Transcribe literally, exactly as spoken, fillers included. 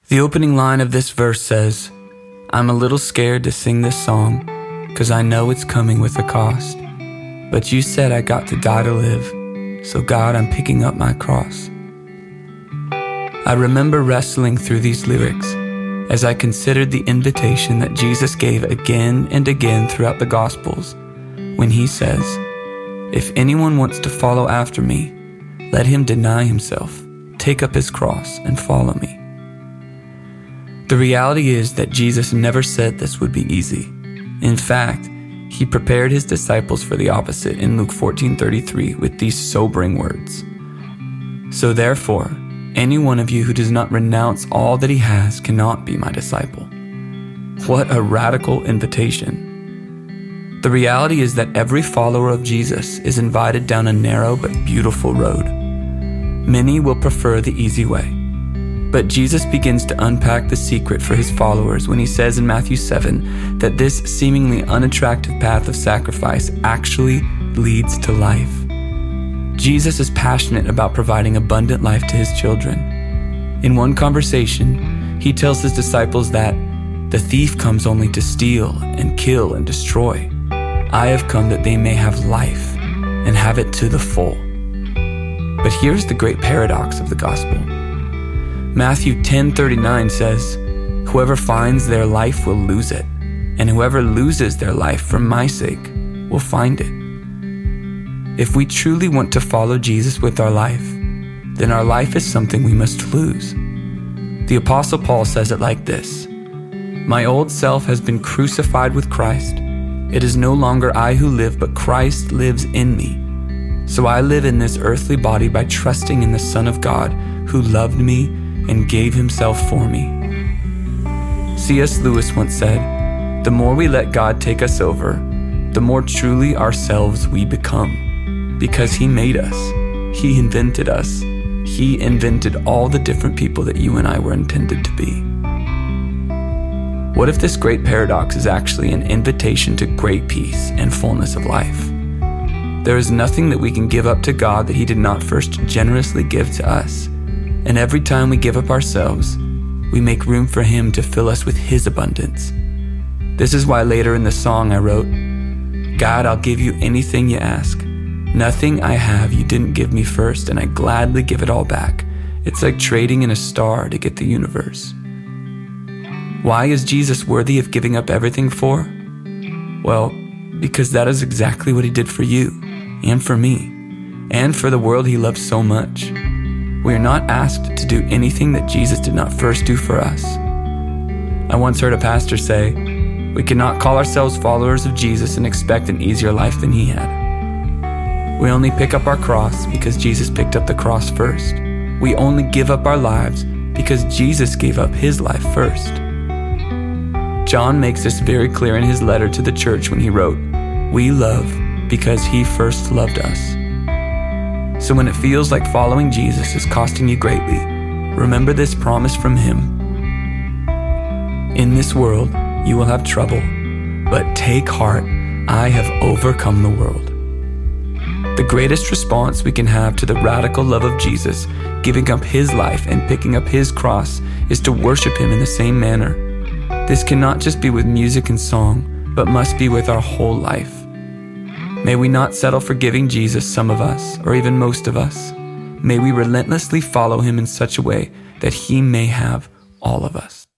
The opening line of this verse says, "I'm a little scared to sing this song, 'cause I know it's coming with a cost. But you said I got to die to live, so God, I'm picking up my cross." I remember wrestling through these lyrics as I considered the invitation that Jesus gave again and again throughout the Gospels when he says, "If anyone wants to follow after me, let him deny himself, take up his cross, and follow me." The reality is that Jesus never said this would be easy. In fact, he prepared his disciples for the opposite in Luke fourteen thirty-three with these sobering words. "So therefore, any one of you who does not renounce all that he has cannot be my disciple." What a radical invitation. The reality is that every follower of Jesus is invited down a narrow but beautiful road. Many will prefer the easy way. But Jesus begins to unpack the secret for his followers when he says in Matthew seven that this seemingly unattractive path of sacrifice actually leads to life. Jesus is passionate about providing abundant life to his children. In one conversation, he tells his disciples that the thief comes only to steal and kill and destroy. I have come that they may have life and have it to the full. But here's the great paradox of the gospel. Matthew ten thirty-nine says, "Whoever finds their life will lose it, and whoever loses their life for my sake will find it." If we truly want to follow Jesus with our life, then our life is something we must lose. The Apostle Paul says it like this, "My old self has been crucified with Christ. It is no longer I who live, but Christ lives in me. So I live in this earthly body by trusting in the Son of God who loved me and gave himself for me." C S Lewis once said, "The more we let God take us over, the more truly ourselves we become. Because he made us, he invented us, he invented all the different people that you and I were intended to be." What if this great paradox is actually an invitation to great peace and fullness of life? There is nothing that we can give up to God that he did not first generously give to us. And every time we give up ourselves, we make room for him to fill us with his abundance. This is why later in the song I wrote, "God, I'll give you anything you ask. Nothing I have you didn't give me first, and I gladly give it all back. It's like trading in a star to get the universe." Why is Jesus worthy of giving up everything for? Well, because that is exactly what he did for you, and for me, and for the world he loves so much. We are not asked to do anything that Jesus did not first do for us. I once heard a pastor say, "We cannot call ourselves followers of Jesus and expect an easier life than he had." We only pick up our cross because Jesus picked up the cross first. We only give up our lives because Jesus gave up his life first. John makes this very clear in his letter to the church when he wrote, "We love because he first loved us." So when it feels like following Jesus is costing you greatly, remember this promise from him. "In this world you will have trouble, but take heart, I have overcome the world." The greatest response we can have to the radical love of Jesus, giving up his life and picking up his cross, is to worship him in the same manner. This cannot just be with music and song, but must be with our whole life. May we not settle for giving Jesus some of us, or even most of us. May we relentlessly follow him in such a way that he may have all of us.